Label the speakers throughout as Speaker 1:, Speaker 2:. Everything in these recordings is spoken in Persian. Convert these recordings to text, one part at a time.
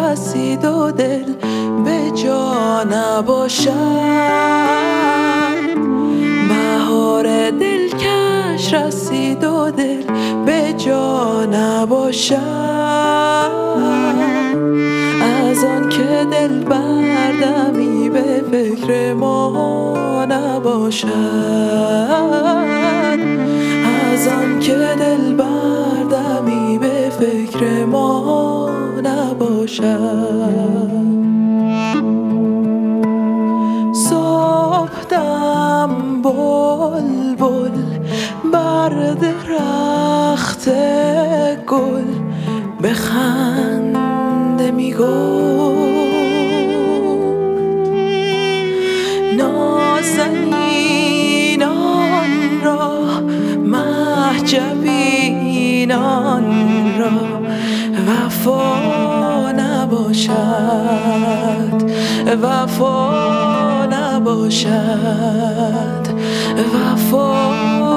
Speaker 1: رسید و دل به جا نباشد، بهار دلکش رسید و دل به جا نباشد، از آن که دل بردمی به فکر ما نباشد، از آن که دل بردمی به فکر ما نباشد. صبحدم بلبل بر درخت گل به خنده میگفت، نازنینان را محجبینان را وفا نباشد، وفا نباشد، وفا.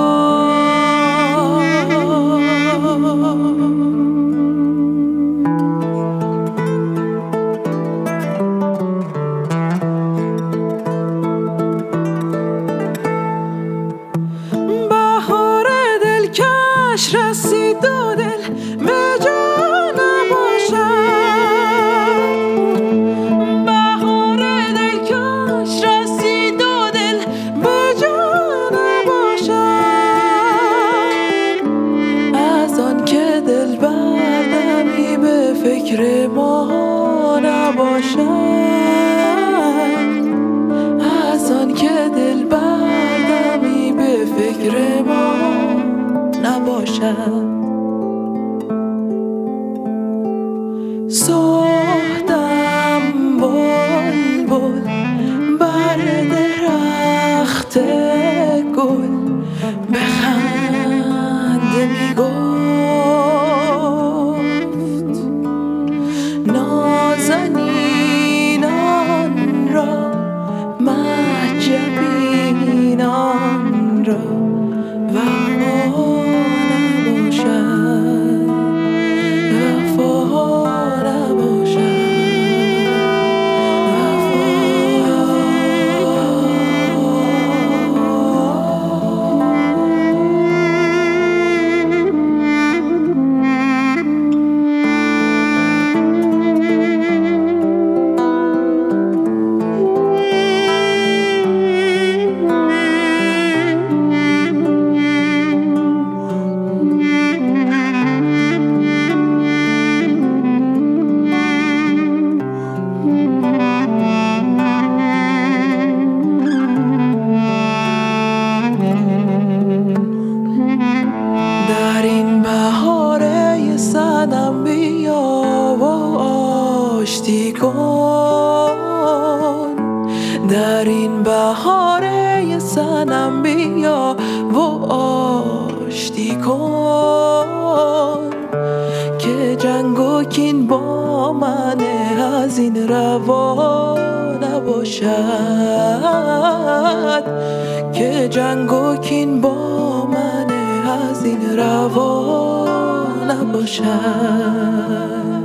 Speaker 1: بهار دلکش رسید و دل به جا نباشد، بهار دلکش رسید و دل به جا نباشد، از آن که دل بردمی به فکر ما نباشد، از آن که دل بردمی به فکر ما نباشد. صبحدم بلبل بر درخت گل به خنده میگفت، نازنینان را محجبینان را وفا نباشد، وفا نباشد، در این بهاره صنم بیا و آشتی کن، در این بهاره صنم بیا و آشتی کن، که جنگ و کین با من از این روا نباشد، که جنگ و کین با من از این روا نباشد.